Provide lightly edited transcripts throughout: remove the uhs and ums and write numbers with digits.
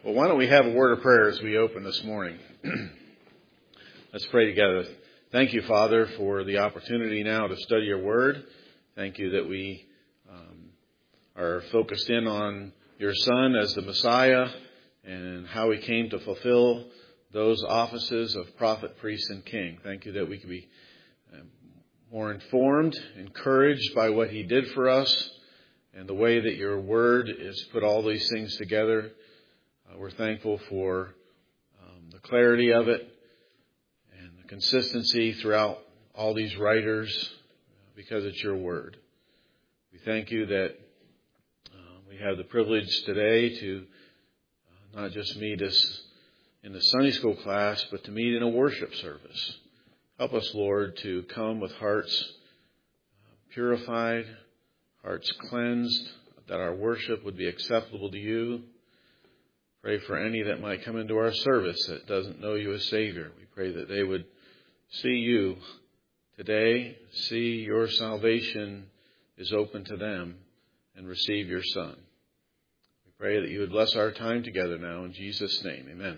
Well, why don't we have a word of prayer as we open this morning? Let's pray together. Thank you, Father, for the opportunity now to study your word. Thank you that we are focused in on your Son as the Messiah and how he came to fulfill those offices of prophet, priest, and king. Thank you that we can be more informed, encouraged by what he did for us and the way that your word is put all these things together. We're thankful for the clarity of it and the consistency throughout all these writers because it's your word. We thank you that we have the privilege today to not just meet us in the Sunday school class, but to meet in a worship service. Help us, Lord, to come with hearts purified, hearts cleansed, that our worship would be acceptable to you. Pray for any that might come into our service that doesn't know you as Savior. We pray that they would see you today, see your salvation is open to them, and receive your Son. We pray that you would bless our time together now in Jesus' name. Amen.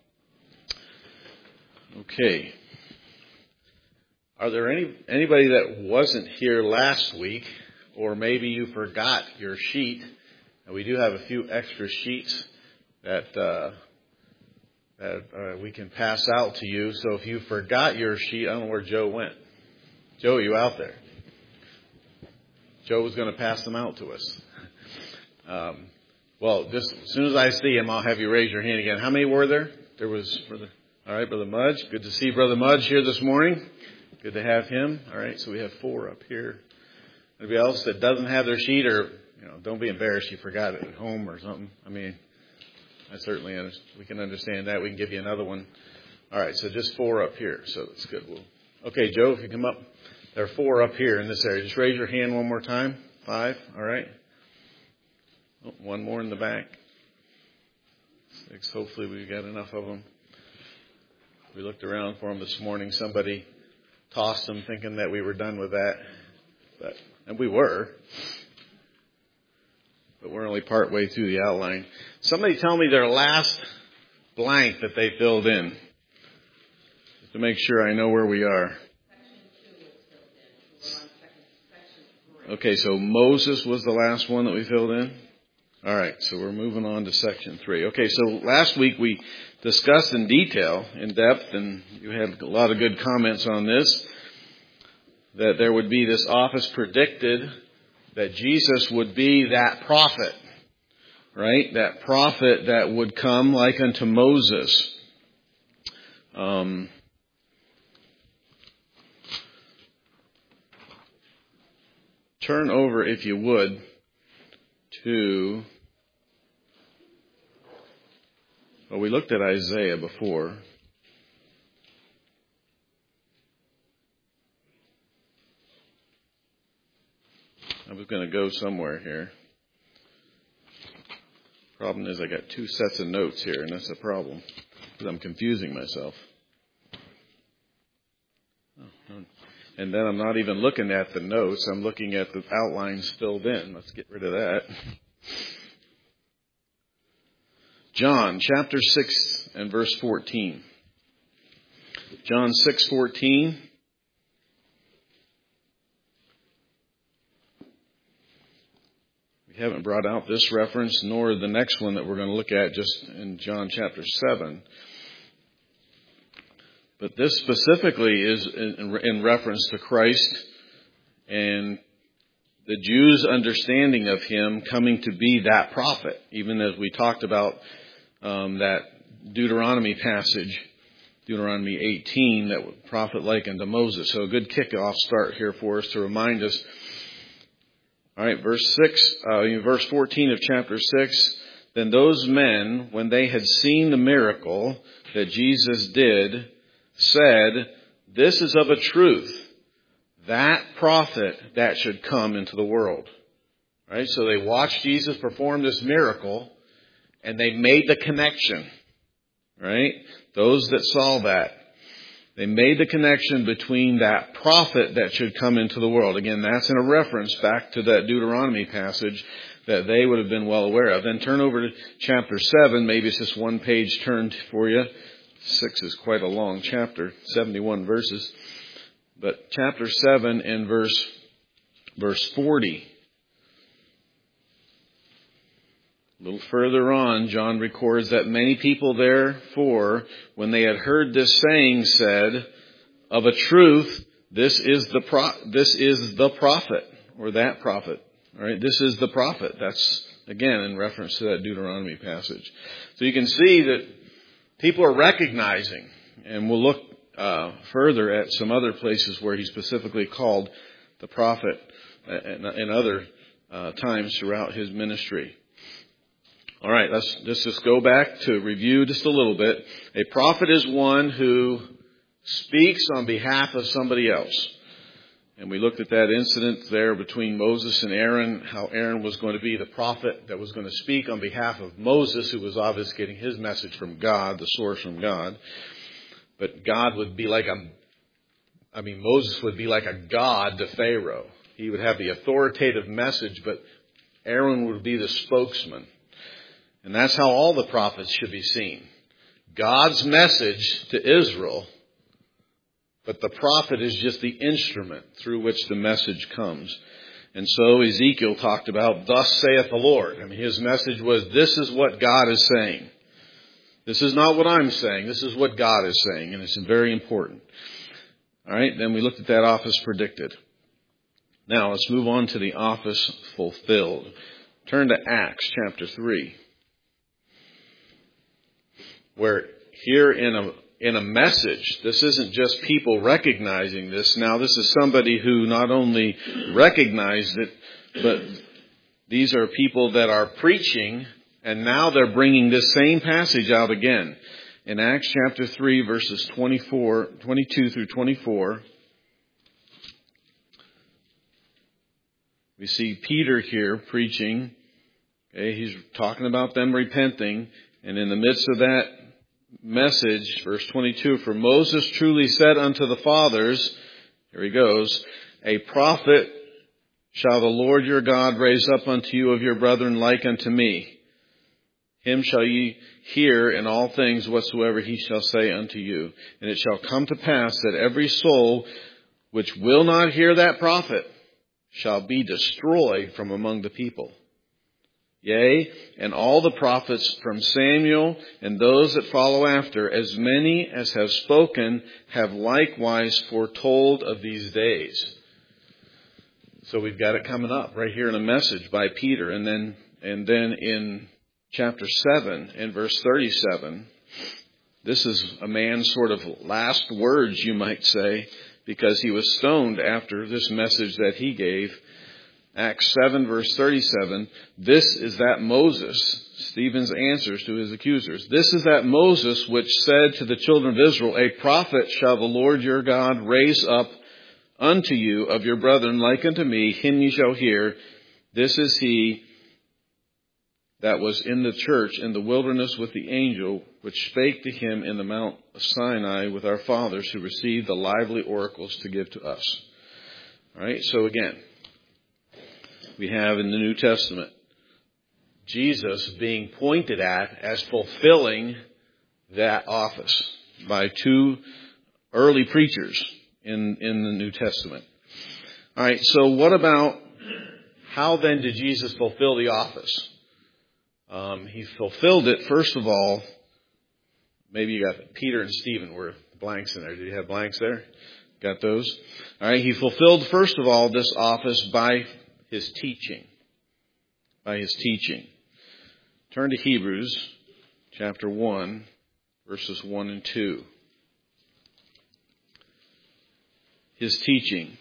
Okay. Are there anybody that wasn't here last week, or maybe you forgot your sheet? And we do have a few extra sheets that we can pass out to you. So if you forgot your sheet, I don't know where Joe went. Joe, are you out there? Joe was going to pass them out to us. Well, just as soon as I see him, I'll have you raise your hand again. How many were there? There was, all right, Brother Mudge. Good to see Brother Mudge here this morning. Good to have him. All right, so we have 4 up here. Anybody else that doesn't have their sheet, or don't be embarrassed you forgot it at home or something. I mean, I certainly we can understand that. We can give you another one. All right, so just 4 up here. So that's good. Okay, Joe, if you come up, there are 4 up here in this area. Just raise your hand one more time. 5. All right. Oh, 1 more in the back. 6. Hopefully we've got enough of them. We looked around for them this morning. Somebody tossed them thinking that we were done with that. And we were. But we're only part way through the outline. Somebody tell me their last blank that they filled in. Just to make sure I know where we are. Okay, so Moses was the last one that we filled in. All right, so we're moving on to section 3. Okay, so last week we discussed in detail, in depth, and you had a lot of good comments on this, that there would be this office predicted that Jesus would be that prophet, right? That prophet that would come like unto Moses. Turn over, if you would, to... Well, we looked at Isaiah before. I was going to go somewhere here. Problem is I got 2 sets of notes here, and that's a problem because I'm confusing myself. And then I'm not even looking at the notes. I'm looking at the outlines filled in. Let's get rid of that. John chapter 6 and verse 14. John 6:14. We haven't brought out this reference, nor the next one that we're going to look at just in John chapter 7. But this specifically is in reference to Christ and the Jews' understanding of him coming to be that prophet, even as we talked about that Deuteronomy passage, Deuteronomy 18, that prophet like unto Moses. So a good kickoff start here for us to remind us. All right, verse 14 of chapter 6. Then those men, when they had seen the miracle that Jesus did, said, "This is of a truth, that prophet that should come into the world." Right? So they watched Jesus perform this miracle, and they made the connection. Right? Those that saw that, they made the connection between that prophet that should come into the world. Again, that's in a reference back to that Deuteronomy passage that they would have been well aware of. Then turn over to chapter 7. Maybe it's just one page turned for you. 6 is quite a long chapter, 71 verses. But chapter 7 and verse 40. A little further on, John records that many people therefore, when they had heard this saying, said, of a truth, this is the prophet, or that prophet. All right, this is the prophet. That's, again, in reference to that Deuteronomy passage. So you can see that people are recognizing, and we'll look further at some other places where he specifically called the prophet in other times throughout his ministry. All right, let's just go back to review just a little bit. A prophet is one who speaks on behalf of somebody else. And we looked at that incident there between Moses and Aaron, how Aaron was going to be the prophet that was going to speak on behalf of Moses, who was obviously getting his message from God, the source from God. But God would be Moses would be like a god to Pharaoh. He would have the authoritative message, but Aaron would be the spokesman. And that's how all the prophets should be seen. God's message to Israel, but the prophet is just the instrument through which the message comes. And so Ezekiel talked about, thus saith the Lord. His message was, this is what God is saying. This is not what I'm saying. This is what God is saying. And it's very important. All right, then we looked at that office predicted. Now let's move on to the office fulfilled. Turn to Acts chapter 3. Where here in a message, this isn't just people recognizing this. Now this is somebody who not only recognized it, but these are people that are preaching, and now they're bringing this same passage out again. In Acts chapter 3, verses 22 through 24, we see Peter here preaching. Okay, he's talking about them repenting, and in the midst of that message, verse 22, for Moses truly said unto the fathers, here he goes, a prophet shall the Lord your God raise up unto you of your brethren like unto me. Him shall ye hear in all things whatsoever he shall say unto you. And it shall come to pass that every soul which will not hear that prophet shall be destroyed from among the people. Yea, and all the prophets from Samuel and those that follow after, as many as have spoken, have likewise foretold of these days. So we've got it coming up right here in a message by Peter. And then in chapter 7 and verse 37, this is a man's sort of last words, you might say, because he was stoned after this message that he gave. Acts 7 verse 37, this is that Moses, Stephen's answers to his accusers. This is that Moses which said to the children of Israel, a prophet shall the Lord your God raise up unto you of your brethren like unto me, him ye shall hear. This is he that was in the church in the wilderness with the angel, which spake to him in the Mount of Sinai with our fathers, who received the lively oracles to give to us. All right, so again, we have in the New Testament Jesus being pointed at as fulfilling that office by two early preachers in the New Testament. All right, so what about how then did Jesus fulfill the office? He fulfilled it, first of all, maybe you got Peter and Stephen were blanks in there. Did you have blanks there? Got those? All right, he fulfilled, first of all, this office by his teaching. By his teaching. Turn to Hebrews chapter 1, verses 1 and 2. His teaching.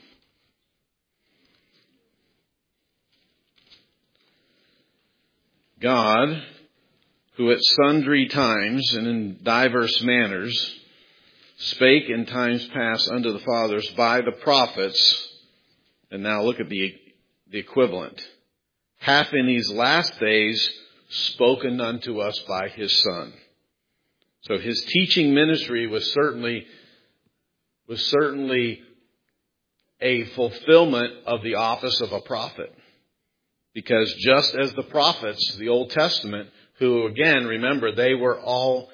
God, who at sundry times and in diverse manners spake in times past unto the fathers by the prophets, and now look at the equivalent, hath in these last days spoken unto us by his Son. So his teaching ministry was certainly a fulfillment of the office of a prophet. Because just as the prophets, the Old Testament, who again, remember, they were all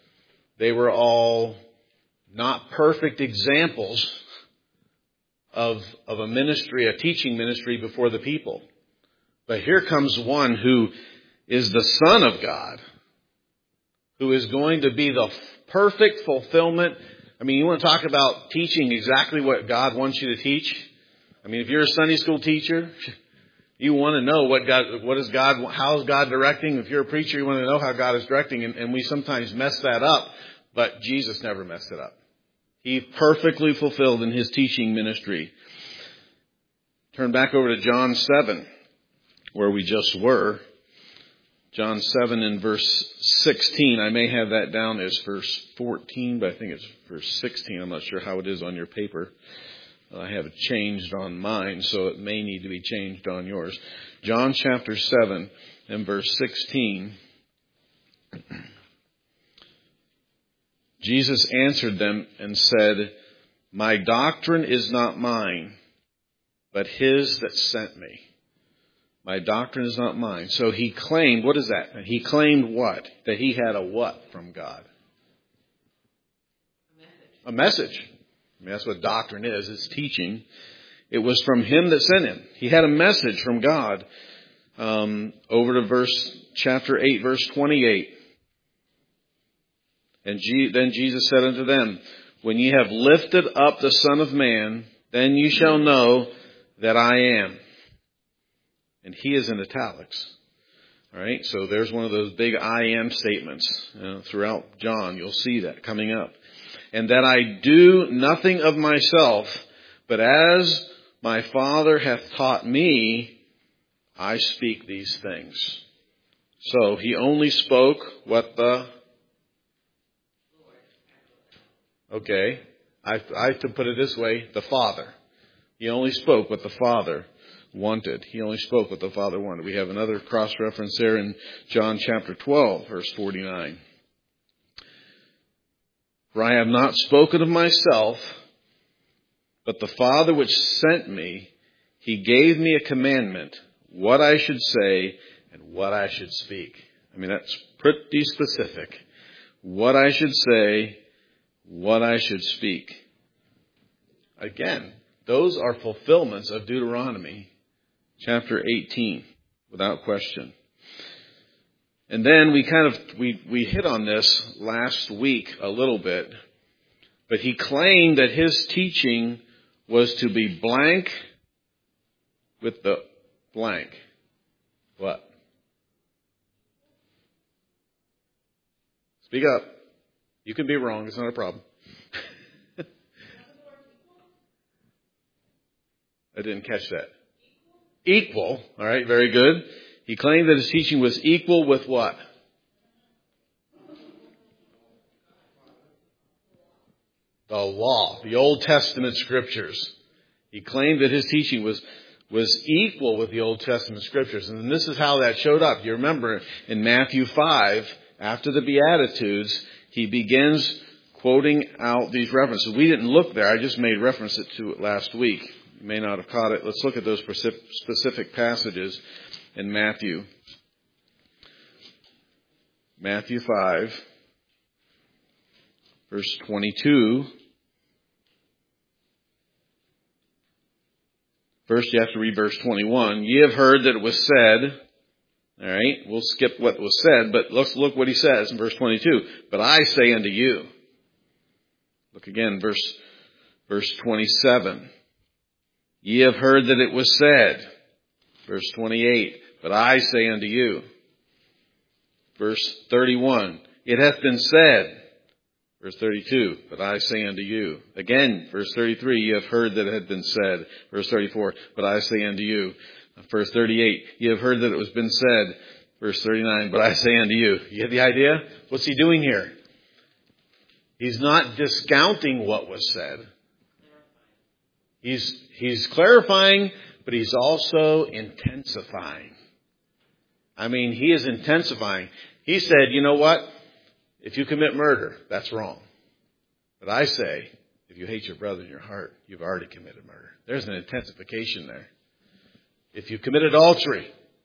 not perfect examples of a ministry, a teaching ministry before the people. But here comes one who is the Son of God, who is going to be the perfect fulfillment. I mean, you want to talk about teaching exactly what God wants you to teach? I mean, if you're a Sunday school teacher, you want to know how is God directing? If you're a preacher, you want to know how God is directing. And we sometimes mess that up, but Jesus never messed it up. He perfectly fulfilled in his teaching ministry. Turn back over to John 7, where we just were. John 7 and verse 16. I may have that down as verse 14, but I think it's verse 16. I'm not sure how it is on your paper. I have it changed on mine, so it may need to be changed on yours. John chapter 7 and verse 16. Jesus answered them and said, "My doctrine is not mine, but his that sent me." My doctrine is not mine. So he claimed, what is that? He claimed what? That he had a what from God? A message. I mean, that's what doctrine is. It's teaching. It was from him that sent him. He had a message from God. Over to chapter 8, verse 28. And then Jesus said unto them, "When ye have lifted up the Son of Man, then ye shall know that I am." And he is in italics. All right, so there's one of those big I am statements. Throughout John, you'll see that coming up. "And that I do nothing of myself, but as my Father hath taught me, I speak these things." So he only spoke what I have to put it this way, the Father. He only spoke what the Father wanted. He only spoke what the Father wanted. We have another cross-reference there in John chapter 12, verse 49. "For I have not spoken of myself, but the Father which sent me, he gave me a commandment, what I should say and what I should speak." I mean, that's pretty specific. What I should say, what I should speak. Again, those are fulfillments of Deuteronomy chapter 18, without question. And then we hit on this last week a little bit, but he claimed that his teaching was to be blank with the blank. What? Speak up. You can be wrong. It's not a problem. I didn't catch that. Equal. All right. Very good. He claimed that his teaching was equal with what? The law. The Old Testament scriptures. He claimed that his teaching was equal with the Old Testament scriptures. And this is how that showed up. You remember in Matthew 5, after the Beatitudes, he begins quoting out these references. We didn't look there. I just made reference to it last week. You may not have caught it. Let's look at those specific passages in Matthew. Matthew 5, verse 22. First, you have to read verse 21. "Ye have heard that it was said." All right, we'll skip what was said, but let's look what he says in verse 22. "But I say unto you." Look again, verse 27. "Ye have heard that it was said." Verse 28. "But I say unto you." Verse 31. "It hath been said." Verse 32. "But I say unto you." Again, verse 33. "Ye have heard that it had been said." Verse 34. "But I say unto you." Verse 38, "You have heard that it was been said." Verse 39, "But I say unto you." You get the idea? What's he doing here? He's not discounting what was said. He's clarifying, but he's also intensifying. I mean, he is intensifying. He said, you know what? If you commit murder, that's wrong. But I say, if you hate your brother in your heart, you've already committed murder. There's an intensification there. If you commit adultery,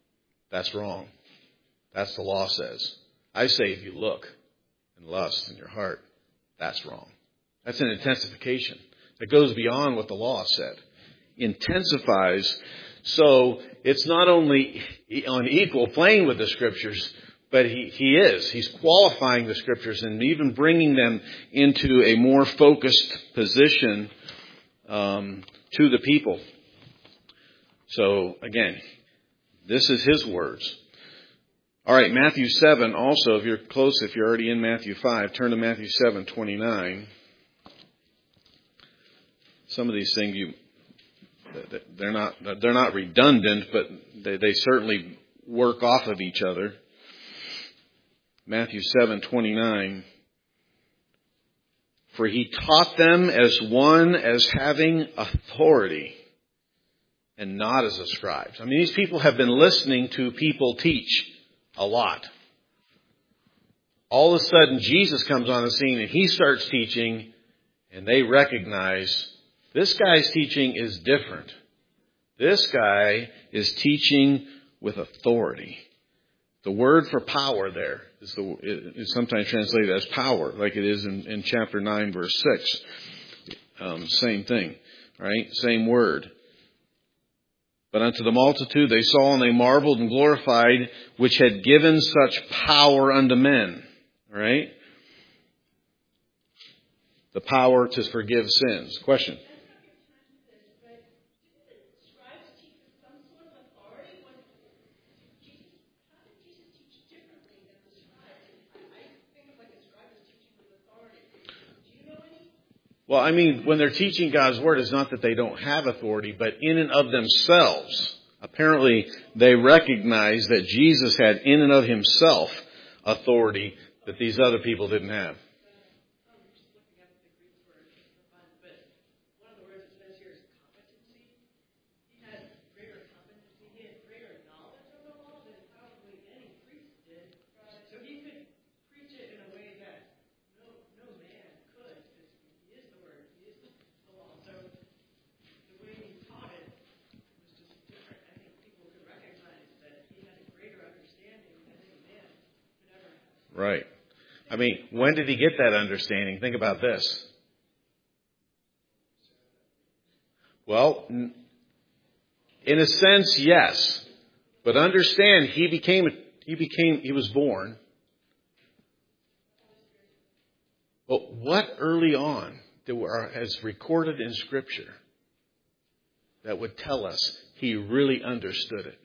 That's wrong. That's the law says. I say if you look and lust in your heart, that's wrong. That's an intensification that goes beyond what the law said. Intensifies. So it's not only on equal plane with the Scriptures, but he is. He's qualifying the Scriptures and even bringing them into a more focused position to the people. So again, this is his words. All right, Matthew 7 also, if you're close, if you're already in Matthew 5, turn to Matthew 7:29. Some of these things they're not redundant, but they certainly work off of each other. Matthew 7:29. For he taught them as one as having authority, and not as the scribes. I mean, these people have been listening to people teach a lot. All of a sudden, Jesus comes on the scene and he starts teaching, and they recognize this guy's teaching is different. This guy is teaching with authority. The word for power there is sometimes translated as power, like it is in chapter 9, verse 6. Same thing, right? Same word. But unto the multitude they saw and they marveled and glorified, which had given such power unto men. Right? The power to forgive sins. Question? Well, I mean, when they're teaching God's Word, it's not that they don't have authority, but in and of themselves, apparently they recognize that Jesus had in and of himself authority that these other people didn't have. Right. I mean, when did he get that understanding? Think about this. Well, in a sense, yes. But understand, he was born. But what early on as recorded in Scripture that would tell us he really understood it?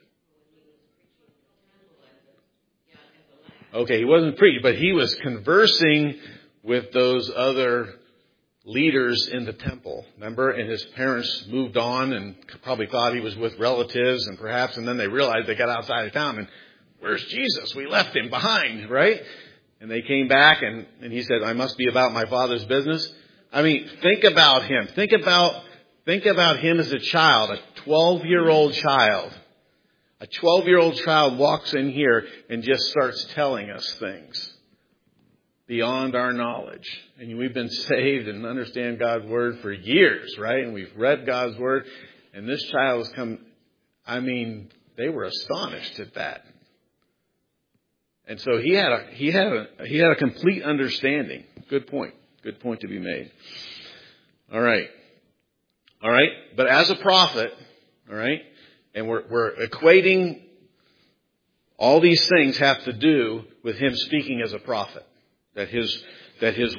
Okay, he wasn't preaching, but he was conversing with those other leaders in the temple. Remember? And his parents moved on and probably thought he was with relatives and then they realized they got outside of town and where's Jesus? We left him behind, right? And they came back and he said, I must be about my Father's business. I mean, think about him. Think about him as a child, a 12-year-old child. A 12-year-old child walks in here and just starts telling us things beyond our knowledge. And we've been saved and understand God's Word for years, right? And we've read God's Word. And this child has come, I mean, they were astonished at that. And so he had a complete understanding. Good point. Good point to be made. All right. But as a prophet, all right, and we're equating all these things have to do with him speaking as a prophet. That his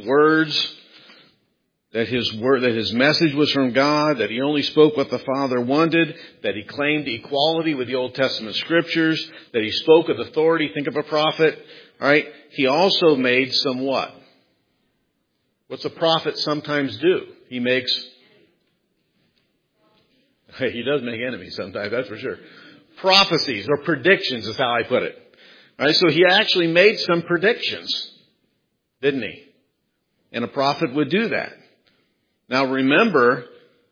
message was from God, that he only spoke what the Father wanted, that he claimed equality with the Old Testament Scriptures, that he spoke with authority. Think of a prophet. All right. He also made some what? What's a prophet sometimes do? He does make enemies sometimes, that's for sure. Prophecies or predictions is how I put it. All right, so he actually made some predictions, didn't he? And a prophet would do that. Now remember,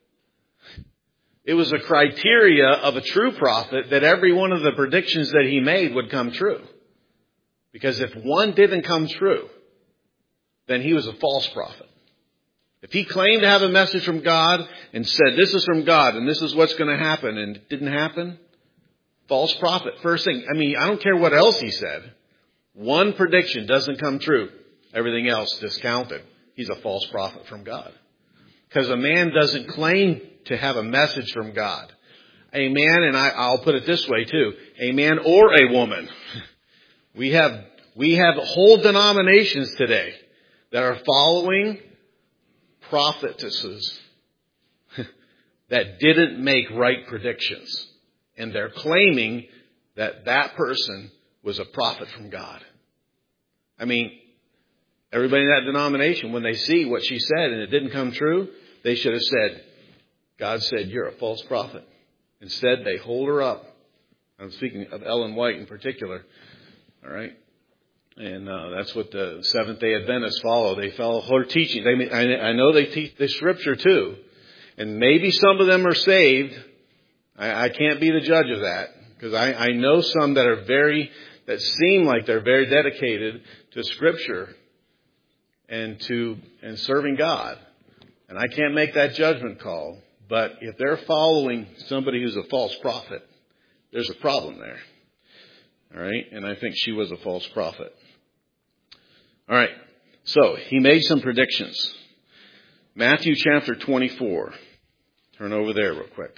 it was a criteria of a true prophet that every one of the predictions that he made would come true. Because if one didn't come true, then he was a false prophet. If he claimed to have a message from God and said, this is from God and this is what's going to happen, and it didn't happen, False prophet. First thing, I don't care what else he said. One prediction doesn't come true. Everything else discounted. He's a false prophet from God. Because a man doesn't claim to have a message from God. A man, and I'll put it this way too, a man or a woman. We have whole denominations today that are following prophetesses that didn't make right predictions. And they're claiming that that person was a prophet from God. Everybody in that denomination, when they see what she said and it didn't come true, they should have said, God said, you're a false prophet. Instead, they hold her up. I'm speaking of Ellen White in particular. All right. And that's what the Seventh-day Adventists follow. They follow her teaching. I know they teach the Scripture too. And maybe some of them are saved. I can't be the judge of that. Because I know some that seem like they're very dedicated to Scripture and serving God. And I can't make that judgment call. But if they're following somebody who's a false prophet, there's a problem there. All right. And I think she was a false prophet. All right. So he made some predictions. Matthew chapter 24. Turn over there real quick.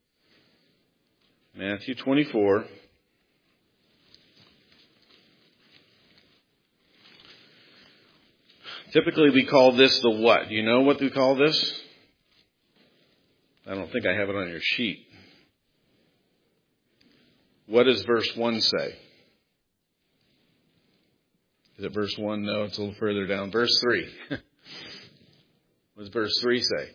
Matthew 24. Typically we call this the what? Do you know what we call this? I don't think I have it on your sheet. What does verse 1 say? Is it verse 1? No, it's a little further down. Verse 3. What does verse 3 say?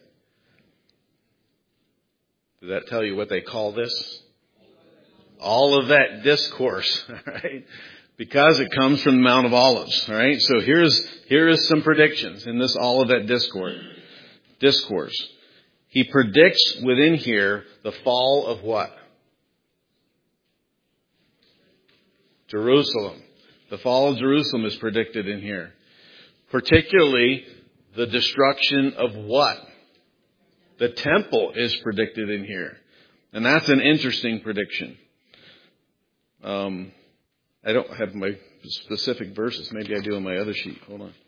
Does that tell you what they call this? All of that discourse, right? Because it comes from the Mount of Olives, right? So here is some predictions in this all of that discourse. He predicts within here the fall of what? Jerusalem. The fall of Jerusalem is predicted in here. Particularly the destruction of what? The temple is predicted in here. And that's an interesting prediction. I don't have my specific verses. Maybe I do on my other sheet. Hold on.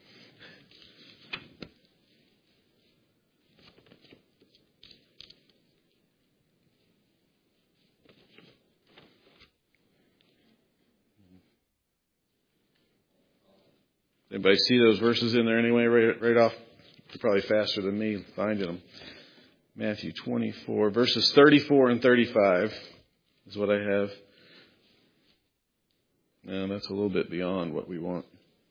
Anybody see those verses in there anyway, right off? You're probably faster than me finding them. Matthew 24, verses 34 and 35 is what I have. No, that's a little bit beyond what we want.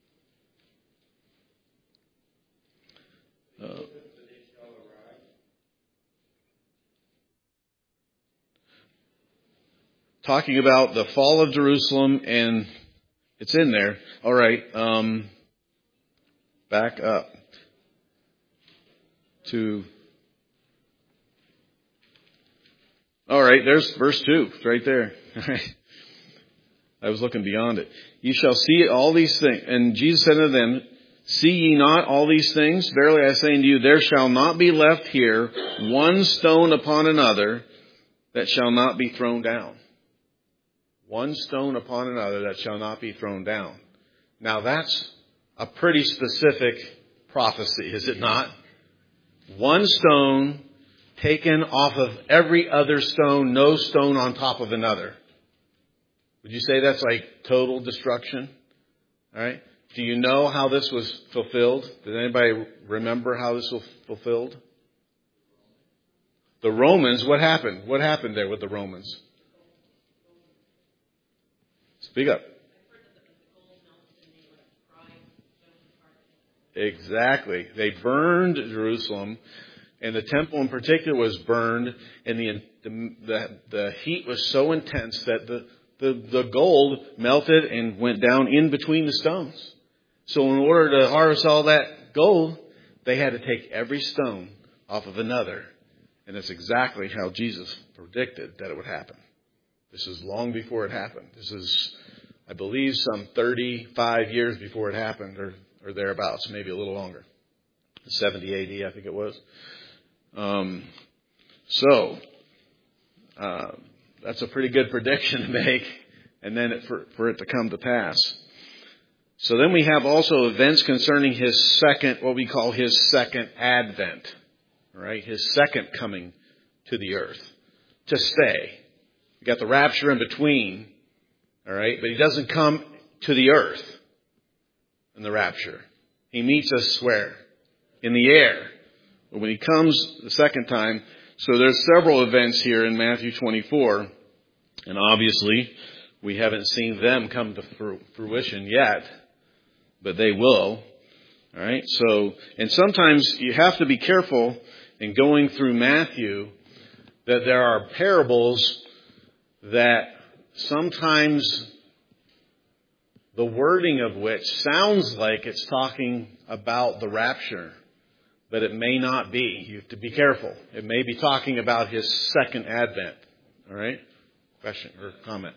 Talking about the fall of Jerusalem, and it's in there. All right. Back up to... All right, there's verse 2. It's right there. All right. I was looking beyond it. You shall see all these things. And Jesus said unto them, see ye not all these things? Verily I say unto you, there shall not be left here one stone upon another that shall not be thrown down. One stone upon another that shall not be thrown down. Now that's a pretty specific prophecy, is it not? One stone taken off of every other stone, no stone on top of another. Would you say that's like total destruction? All right. Do you know how this was fulfilled? Does anybody remember how this was fulfilled? The Romans, what happened? What happened there with the Romans? Speak up. Exactly. They burned Jerusalem, and the temple in particular was burned, and the heat was so intense that the gold melted and went down in between the stones. So in order to harvest all that gold, they had to take every stone off of another. And that's exactly how Jesus predicted that it would happen. This is long before it happened. This is, I believe, some 35 years before it happened, or thereabouts, maybe a little longer. 70 AD, I think it was. that's a pretty good prediction to make, and then for it to come to pass. So then we have also events concerning his second, what we call his second advent, right? His second coming to the earth to stay. We got the rapture in between, all right? But he doesn't come to the earth in the rapture. He meets us where? In the air. But when he comes the second time, so there's several events here in Matthew 24, and obviously we haven't seen them come to fruition yet, but they will. All right. So, and sometimes you have to be careful in going through Matthew that there are parables that sometimes the wording of which sounds like it's talking about the rapture, but it may not be. You have to be careful. It may be talking about his second advent. All right. Question or comment?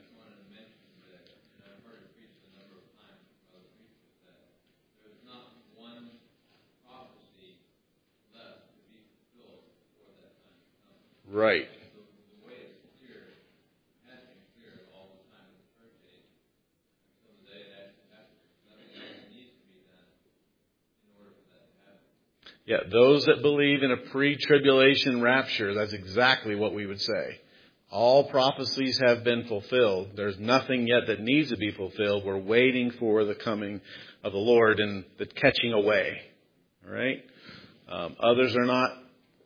Right. The way it's clear, it has been clear all the time in the church age. So the day it actually happens, nothing else needs to be done in order for that to happen. Yeah, those that believe in a pre-tribulation rapture, that's exactly what we would say. All prophecies have been fulfilled. There's nothing yet that needs to be fulfilled. We're waiting for the coming of the Lord and the catching away. All right. Others are not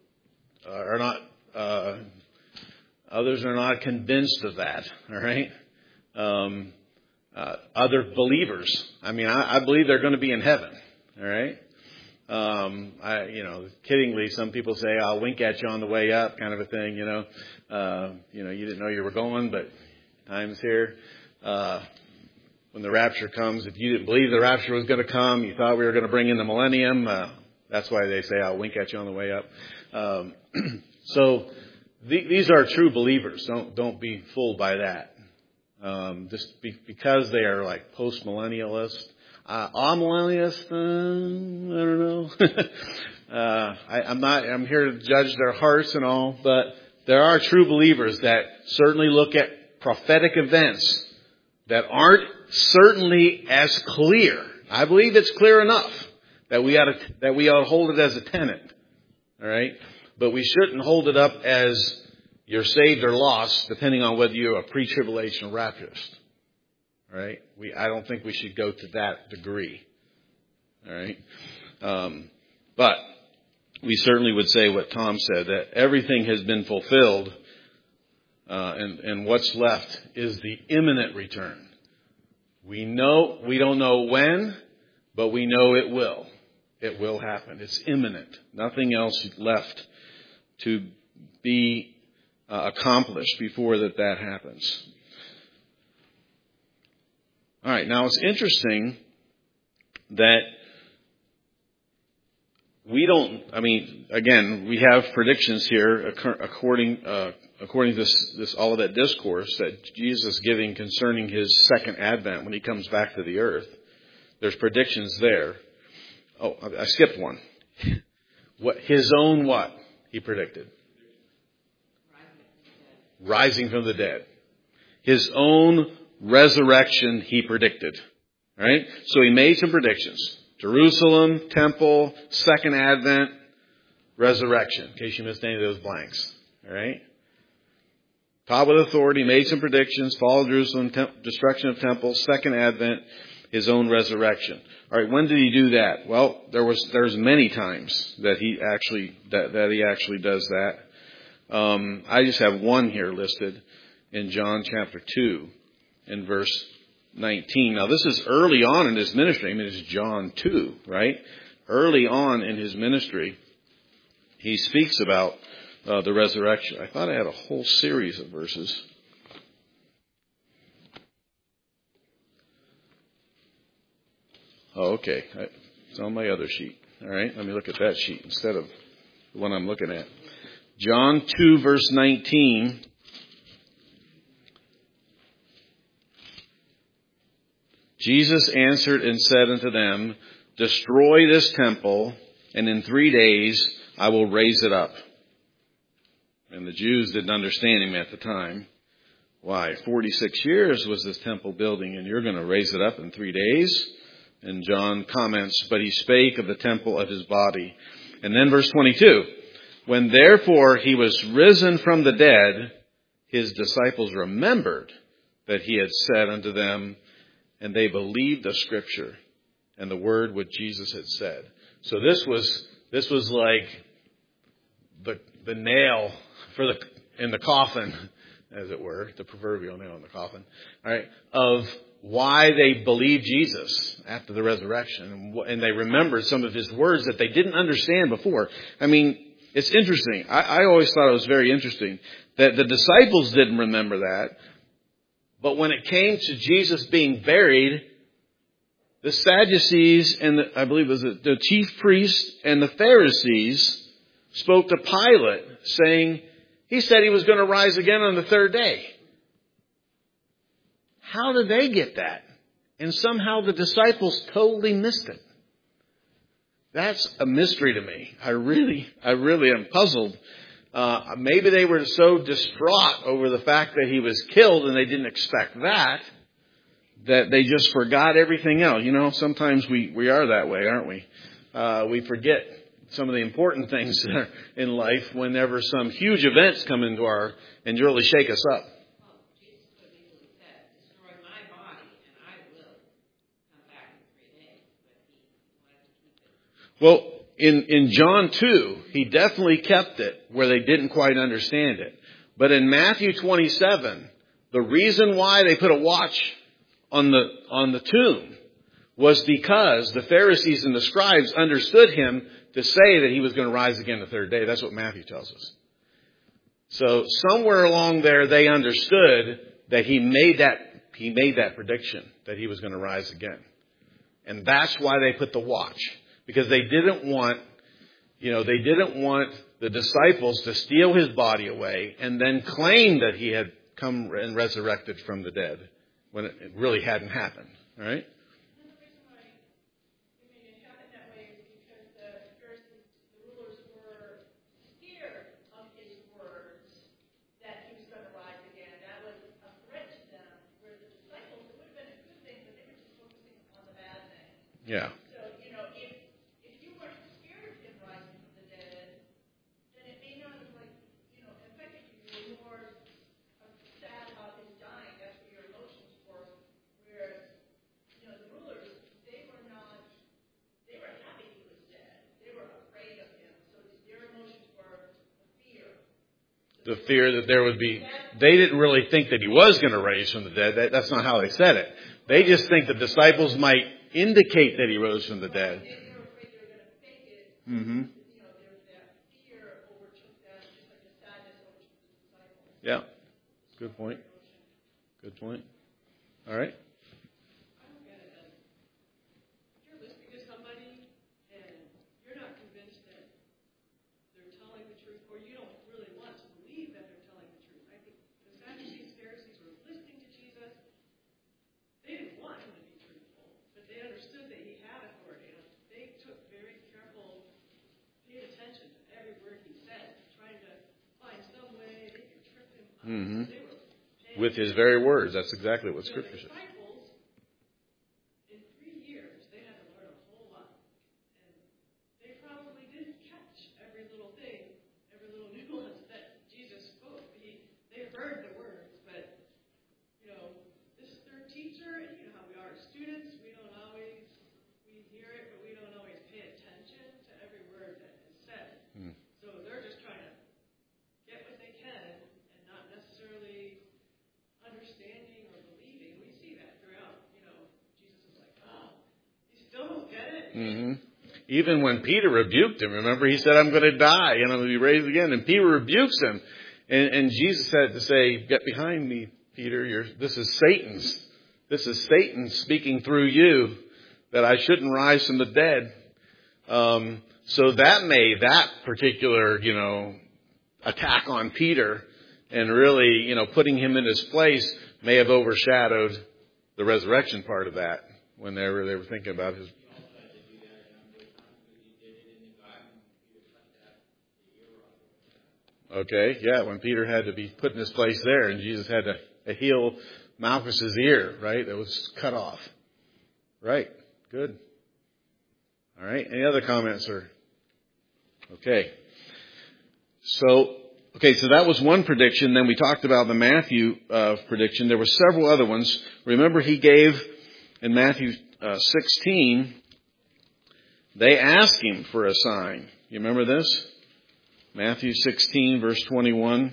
convinced of that. All right. Other believers. I mean, I believe they're going to be in heaven. All right. Kiddingly, some people say, "I'll wink at you on the way up," kind of a thing. You didn't know you were going, but time's here. When the rapture comes, if you didn't believe the rapture was going to come, you thought we were going to bring in the millennium. That's why they say, "I'll wink at you on the way up." So these are true believers. Don't be fooled by that. Because they are like post-millennialists. Amillennialists, I don't know. I'm here to judge their hearts and all, but there are true believers that certainly look at prophetic events that aren't certainly as clear. I believe it's clear enough that we ought to hold it as a tenet. All right. But we shouldn't hold it up as you're saved or lost, depending on whether you're a pre-tribulation or rapturist. All right? I don't think we should go to that degree. All right? But we certainly would say what Tom said, that everything has been fulfilled, and what's left is the imminent return. We don't know when, but we know it will. It will happen. It's imminent. Nothing else left to be accomplished before that happens. All right. Now it's interesting that again, we have predictions here according to this Olivet Discourse that Jesus is giving concerning his second advent when he comes back to the earth. There's predictions there. Oh, I skipped one. His own what? He predicted. Rising from the dead. His own resurrection he predicted. Right? So he made some predictions. Jerusalem, temple, second advent, resurrection. In case you missed any of those blanks. All right? Taught with authority, made some predictions. Fall of Jerusalem, destruction of temple, second advent, his own resurrection. All right, when did he do that? Well, there's many times that he actually does that. I just have one here listed in John chapter 2 in verse 19. Now, this is early on in his ministry. I mean, it's John 2, right? Early on in his ministry, he speaks about the resurrection. I thought I had a whole series of verses. Oh, okay. It's on my other sheet. All right. Let me look at that sheet instead of the one I'm looking at. John 2, verse 19. Jesus answered and said unto them, destroy this temple, and in 3 days I will raise it up. And the Jews didn't understand him at the time. why, 46 years was this temple building, and you're going to raise it up in 3 days? And John comments, but he spake of the temple of his body. And then verse 22, when therefore he was risen from the dead, his disciples remembered that he had said unto them, and they believed the scripture and the word which Jesus had said. So this was like the nail in the coffin, as it were, the proverbial nail in the coffin, all right, of why they believed Jesus after the resurrection. And they remembered some of his words that they didn't understand before. I mean, it's interesting. I always thought it was very interesting that the disciples didn't remember that. But when it came to Jesus being buried, the Sadducees and I believe it was the chief priests and the Pharisees spoke to Pilate saying, he said he was going to rise again on the third day. How did they get that? And somehow the disciples totally missed it. That's a mystery to me. I really am puzzled. Maybe they were so distraught over the fact that he was killed and they didn't expect that they just forgot everything else. You know, sometimes we are that way, aren't we? We forget some of the important things in life whenever some huge events come into and really shake us up. Well, in John 2, he definitely kept it where they didn't quite understand it. But in Matthew 27, the reason why they put a watch on the tomb was because the Pharisees and the scribes understood him to say that he was going to rise again the third day. That's what Matthew tells us. So somewhere along there, they understood that he made that prediction that he was going to rise again. And that's why they put the watch. Because they didn't want the disciples to steal his body away and then claim that he had come and resurrected from the dead when it really hadn't happened. Right? Yeah. The fear that there would be, they didn't really think that he was going to raise from the dead. That's not how they said it. They just think the disciples might indicate that he rose from the dead. Mm-hmm. Yeah. Good point. Good point. All right. Mm-hmm. With his very words. That's exactly what Scripture says. In 3 years, they had to learn a whole lot. And they probably didn't catch every little thing, every little nuance that Jesus spoke. They heard the words, but, this is their teacher, and you know how we are as students. We hear it, but we don't always pay attention to every word that is said. Mm. So they're just trying to get what they can and not necessarily understanding or believing. We see that throughout. Jesus is like, you still don't get it? Mm-hmm. Even when Peter rebuked him, remember, he said, I'm going to die and I'm going to be raised again. And Peter rebukes him. And Jesus had to say, get behind me, Peter. This is Satan speaking through you, that I shouldn't rise from the dead. So that particular, attack on Peter and really, putting him in his place may have overshadowed the resurrection part of that when they were thinking about his. Okay, yeah, when Peter had to be put in his place there and Jesus had heal Malchus's ear, right? That was cut off. Right. Good. All right. Any other comments, sir? Okay. So that was one prediction. Then we talked about the Matthew prediction. There were several other ones. Remember, he gave in Matthew 16, they asked him for a sign. You remember this? Matthew 16, verse 21.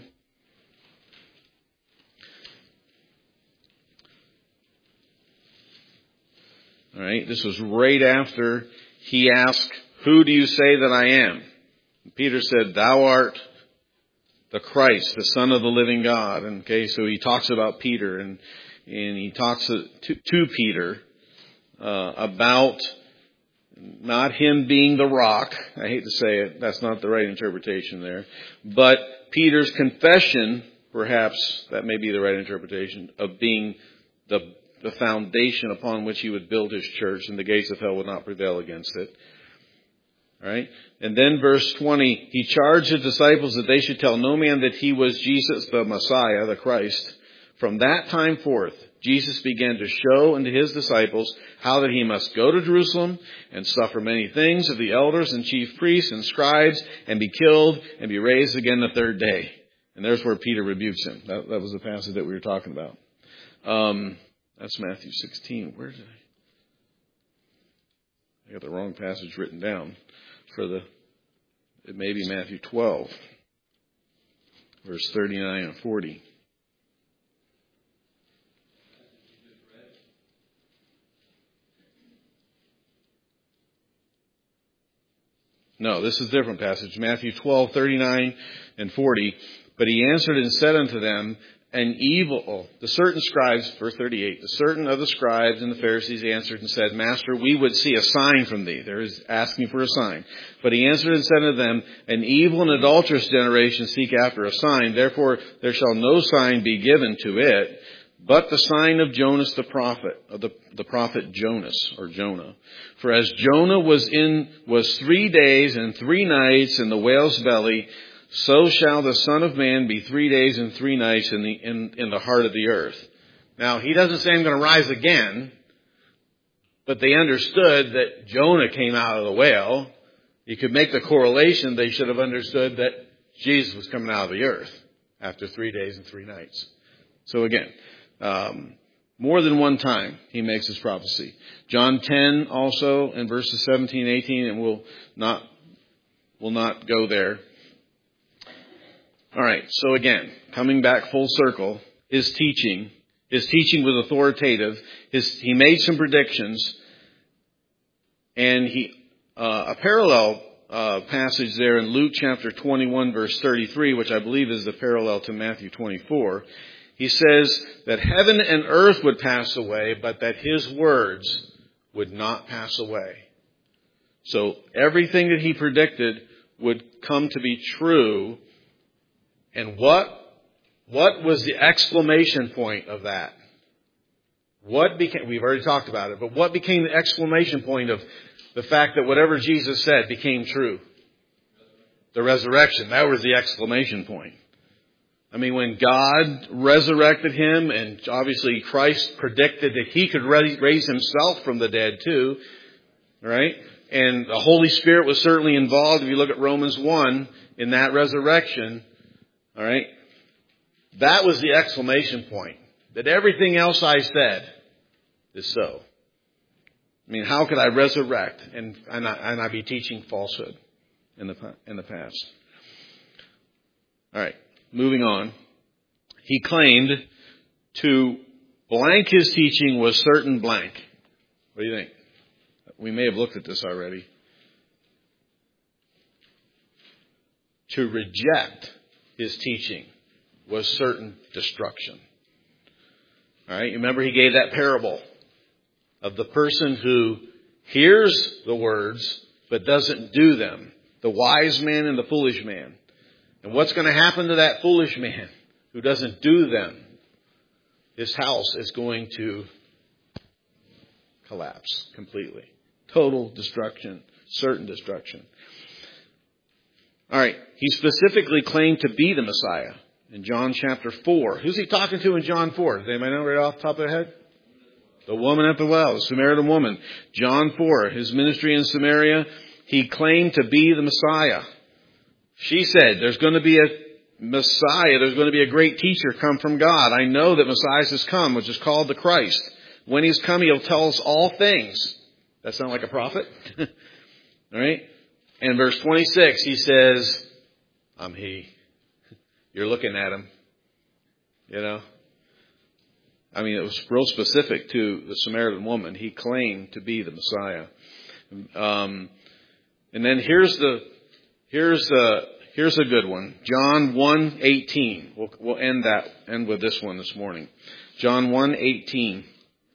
All right. This was right after he asked, "Who do you say that I am?" And Peter said, "Thou art the Christ, the Son of the living God." And so he talks about Peter and he talks to Peter about not him being the rock. I hate to say it. That's not the right interpretation there. But Peter's confession, perhaps that may be the right interpretation, of being the foundation upon which he would build his church, and the gates of hell would not prevail against it. All right. And then verse 20, he charged his disciples that they should tell no man that he was Jesus the Messiah, the Christ. From that time forth, Jesus began to show unto his disciples how that he must go to Jerusalem and suffer many things of the elders and chief priests and scribes and be killed and be raised again the third day. And there's where Peter rebukes him. That was the passage that we were talking about. That's Matthew 16. Where did I got the wrong passage written down. It may be Matthew 12, verse 39 and 40. No, this is a different passage. Matthew 12, 39 and 40. But he answered and said unto them, the certain scribes, verse 38, the certain of the scribes and the Pharisees answered and said, Master, we would see a sign from thee. There is asking for a sign. But he answered and said unto them, an evil and adulterous generation seek after a sign. Therefore there shall no sign be given to it, but the sign of Jonas the prophet, of the prophet Jonas, or Jonah. For as Jonah was 3 days and 3 nights in the whale's belly, so shall the Son of Man be 3 days and 3 nights in the heart of the earth. Now, he doesn't say I'm going to rise again, but they understood that Jonah came out of the whale. You could make the correlation. They should have understood that Jesus was coming out of the earth after 3 days and 3 nights. So again, more than one time he makes this prophecy. John 10 also in verses 17, 18, and we'll not go there. All right. So again, coming back full circle, his teaching was authoritative. He made some predictions, and a parallel passage there in Luke chapter 21 verse 33, which I believe is the parallel to Matthew 24. He says that heaven and earth would pass away, but that his words would not pass away. So everything that he predicted would come to be true. And what was the exclamation point of that? We've already talked about it, but what became the exclamation point of the fact that whatever Jesus said became true? The resurrection. That was the exclamation point. I mean, when God resurrected him, and obviously Christ predicted that he could raise himself from the dead too, right? And the Holy Spirit was certainly involved. If you look at Romans 1 in that resurrection, all right, that was the exclamation point. That everything else I said is so. I mean, how could I resurrect and I be teaching falsehood in the past? All right. Moving on, he claimed to blank his teaching was certain blank. What do you think? We may have looked at this already. To reject his teaching was certain destruction. All right, you remember he gave that parable of the person who hears the words but doesn't do them, the wise man and the foolish man. And what's going to happen to that foolish man who doesn't do them? His house is going to collapse completely. Total destruction. Certain destruction. All right. He specifically claimed to be the Messiah. in John chapter 4. Who's he talking to in John 4? Does anybody know right off the top of their head? The woman at the well, the Samaritan woman. John 4, his ministry in Samaria, he claimed to be the Messiah. She said, there's going to be a Messiah, there's going to be a great teacher come from God. I know that Messiah has come, which is called the Christ. When he's come, he'll tell us all things. That sound like a prophet? All right? And verse 26, he says, I'm he. You're looking at him. You know? I mean, it was real specific to the Samaritan woman. He claimed to be the Messiah. And then here's a good one. John 1:18. We'll end with this one this morning. John 1:18.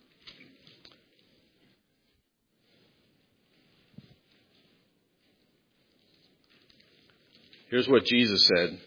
Here's what Jesus said.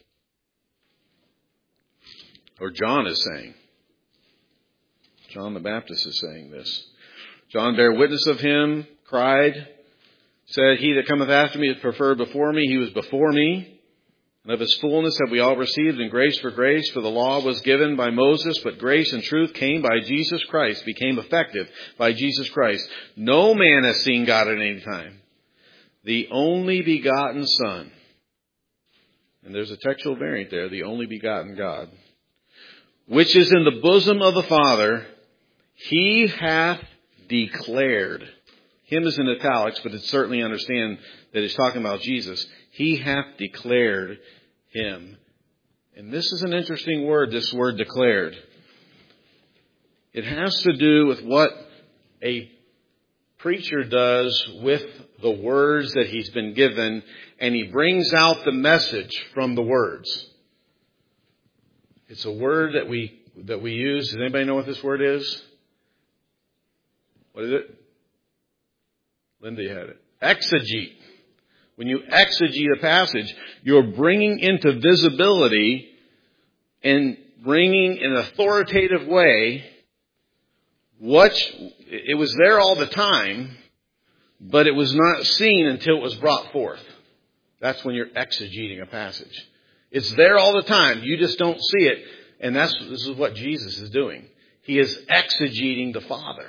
Or John is saying. John the Baptist is saying this. John bare witness of him, cried, said, he that cometh after me is preferred before me. He was before me. And of his fullness have we all received, and grace for grace. For the law was given by Moses, but grace and truth came by Jesus Christ, became effective by Jesus Christ. No man has seen God at any time. The only begotten Son. And there's a textual variant there, the only begotten God. Which is in the bosom of the Father, he hath declared. Him is in italics, but it's certainly understand that it's talking about Jesus. He hath declared him. And this is an interesting word, this word declared. It has to do with what a preacher does with the words that he's been given, and he brings out the message from the words. It's a word that we use. Does anybody know what this word is? What is it? Linda had it. Exegete. When you exegete a passage, you're bringing into visibility and bringing in an authoritative way it was there all the time, but it was not seen until it was brought forth. That's when you're exegeting a passage. It's there all the time. You just don't see it. And this is what Jesus is doing. He is exegeting the Father.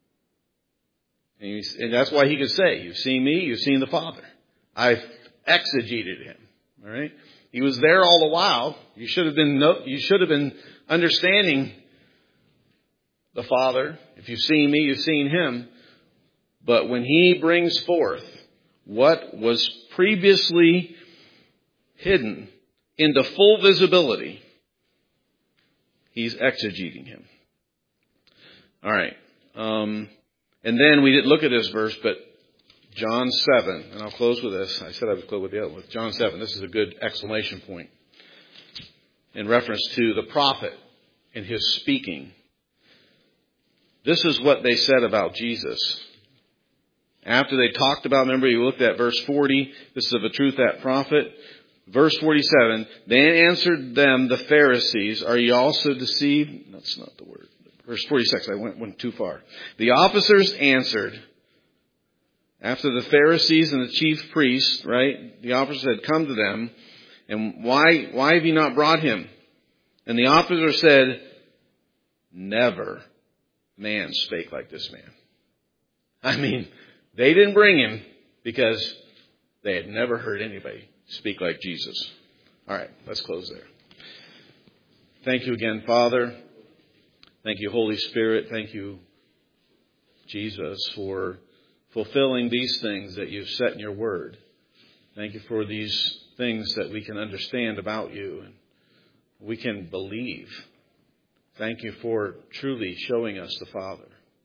And that's why he could say, you've seen me, you've seen the Father. I've exegeted him. All right? He was there all the while. You should have been understanding the Father. If you've seen me, you've seen him. But when he brings forth what was previously hidden into full visibility, he's exegeting him. All right. And then we didn't look at this verse, but John 7, and I'll close with this. I said I would close with the other one. John 7, this is a good exclamation point in reference to the prophet and his speaking. This is what they said about Jesus. After they talked about, remember, you looked at verse 40. This is of a truth, that prophet. Verse 47, then answered them the Pharisees, are ye also deceived? That's not the word. Verse 46, I went too far. The officers answered, after the Pharisees and the chief priests, right, the officers had come to them, and why have you not brought him? And the officer said, never man spake like this man. I mean, they didn't bring him because they had never heard anybody speak like Jesus. All right, let's close there. Thank you again, Father. Thank you, Holy Spirit. Thank you, Jesus, for fulfilling these things that you've set in your word. Thank you for these things that we can understand about you and we can believe. Thank you for truly showing us the Father.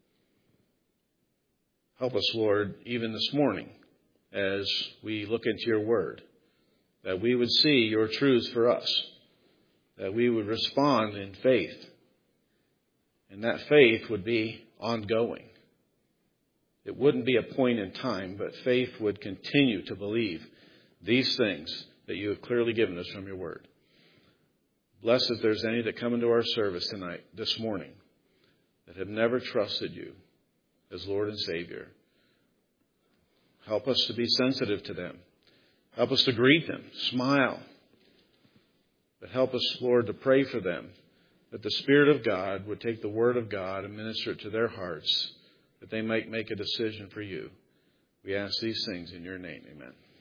Help us, Lord, even this morning as we look into your word, that we would see your truths for us, that we would respond in faith, and that faith would be ongoing. It wouldn't be a point in time, but faith would continue to believe these things that you have clearly given us from your word. Bless if there's any that come into our service tonight, this morning, that have never trusted you as Lord and Savior. Help us to be sensitive to them. Help us to greet them, smile. But help us, Lord, to pray for them, that the Spirit of God would take the Word of God and minister it to their hearts, that they might make a decision for you. We ask these things in your name. Amen.